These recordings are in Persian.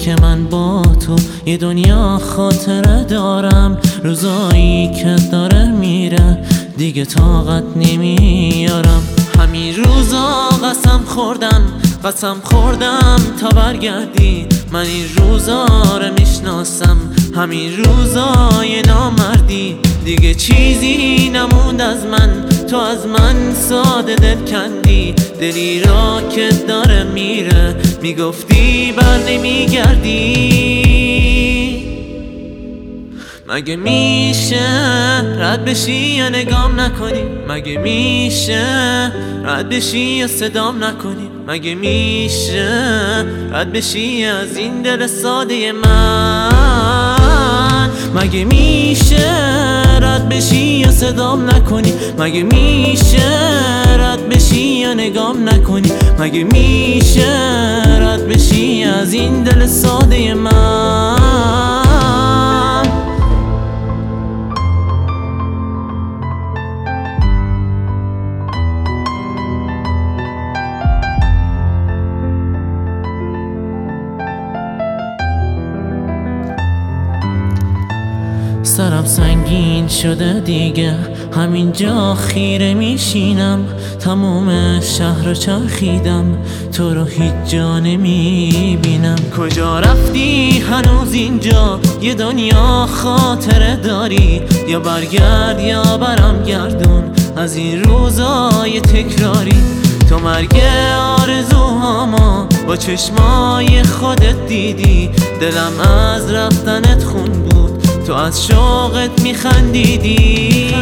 که من با تو یه دنیا خاطره دارم. روزایی که داره میره دیگه طاقت نمیارم. همین روزا قسم خوردم تا برگردی. من این روزا رو میشناسم، همین روزای نامردی. دیگه چیزی نموند از من، تو از من ساده دل کندی. دلی را که داره میره میگفتی بر نمیگردی. مگه میشه رد بشی یا نگام نکنی؟ مگه میشه رد بشی یا صدام نکنی؟ مگه میشه رد بشی از این دل ساده من؟ مگه میشه رد بشی یا صدام نکنی؟ مگه میشه رد بشی یا نگام نکنی؟ مگه میشه رد بشی از این دل ساده من؟ سرم سنگین شده دیگه، همینجا خیره میشینم. تموم شهر چرخیدم، تو رو هیچ جا نمیبینم. کجا رفتی هنوز اینجا؟ یه دنیا خاطره داری؟ یا برگرد یا برم گردون از این روزای تکراری. تو مرگ آرزوهامو با چشمای خودت دیدی. دلم از رفتنت خون بود، تو از شوقت میخندیدی.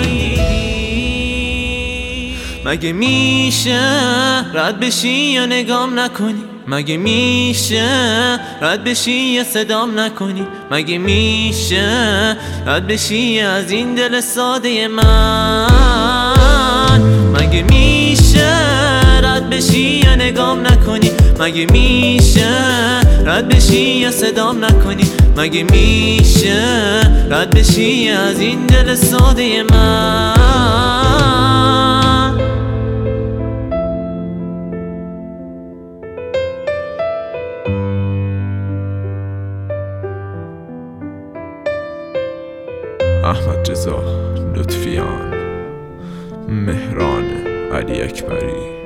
مگه میشه رد بشی یا نگام نکنی؟ مگه میشه رد بشی یا صدام نکنی؟ مگه میشه رد بشی از این دل ساده من؟ مگه میشه رد بشی یا نگام نکنی؟ مگه میشه رد بشی یا صدام نکنی؟ مگه میشه رد بشی از این دل ساده من؟ احمد رضا لطفیان، مهران علی اکبری.